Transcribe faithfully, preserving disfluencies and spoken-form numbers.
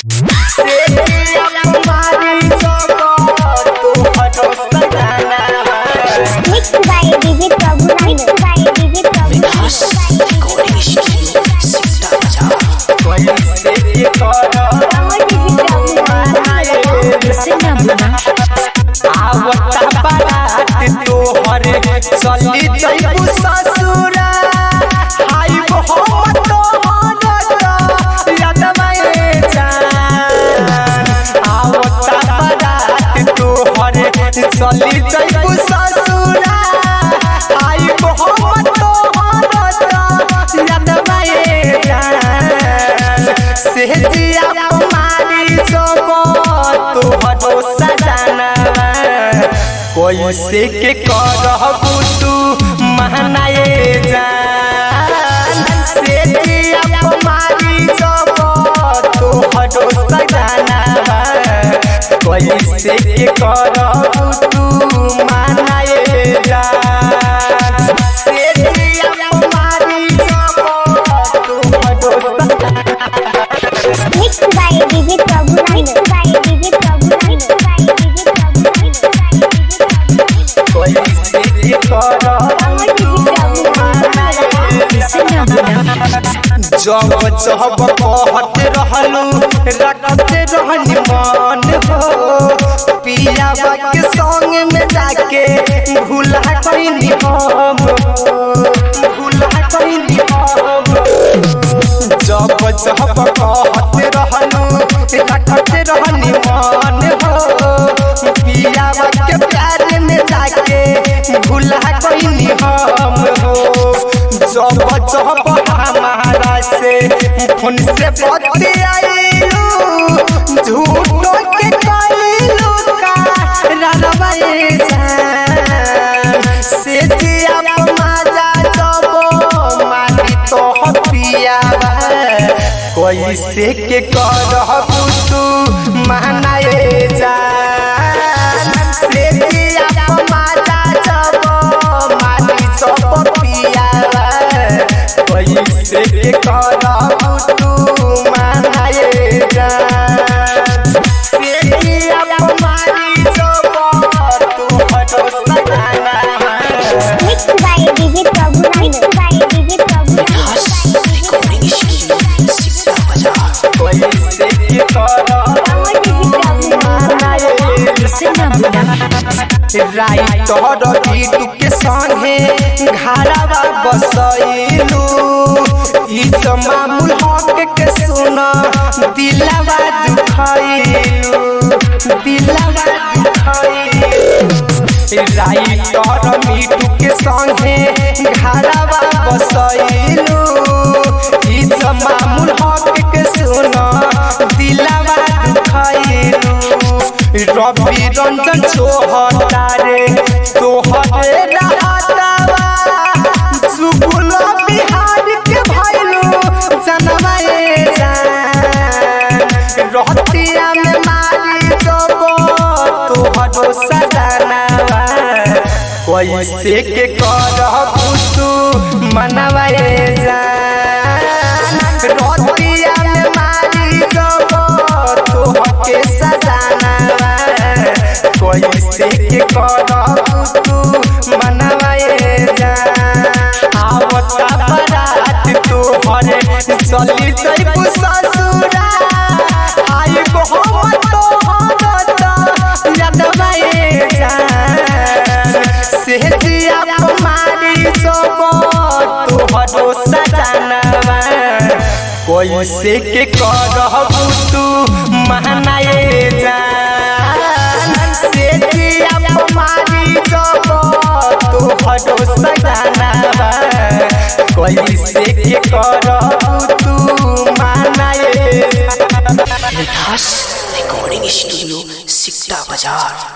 चली जइबू ससुरा हाय मोहम्मद तोहर यादवाए जान आवता बारात तोहर चली जइबू ससुरा हाय मोहम्मद तोहर यादवाए जान सेहतिया हमारी जोगो तोहर सजाना कैसे के करहबू तू महनाए जान से हमारी जब तोहर सजाना कैसे के करहबू तू महनाए जान से हमारी जब तोहर Mixed by D J Prabhu Mixed by D J Prabhu Mixed by D J जब जब कहते रहलू रखते रहनी मन हो पियावा के संग में जाके भूला कइनी हम भूला कइनी हम जब जब कहते रहलू रखते रहनी मन हो पियावा के प्यार में जाके भूला कइनी हम हो जब जब हमारा से फोन से बत्ती आईलू झूठो के कइलू का रलवाए जान से दिया मजा जब मारी तो पियावा कैसे के करहबू तू महनाए जान से दिया मजा जब मारी तो पियावा कैसे के करहबू तू महनाए जान से दिया हमारी जब तोहर सजाना Mixed by D J Prabhu Mixed by D J Prabhu कैसे के करहबू राई तोहर बीटू के संगे घरवा बसैलू ई मामूल हक के सुन दिलवा दुखैलू दिलवा दुखैलू राई तोहर बीटू के संगे घरवा बसैलू ई मामूल हक के सुन दिलवा दुखैलू रवि रंजन सोहता रे तोहरे रहतावा सुगुल बिहार के भइलू जनवाए जान रहतिया में मारी जब तोहर सजाना कैसे के करहबू तू मनवाए जान रहतिया में मारी जब तोहर के सजाना कैसे के करहबू तू मनवाए जान आवता बारात तोहर चली जइबू ससुरा हाय मोहम्मद तोहर यादवाए जान सेहतिया हमारी जब तोहर सजाना कैसे के करहबू तू महनाए जान से हमारी जब तोहर सजाना कैसे के करहबू तू महनाए मिठास रिकॉर्डिंग स्टूडियो सिकटा बाजार।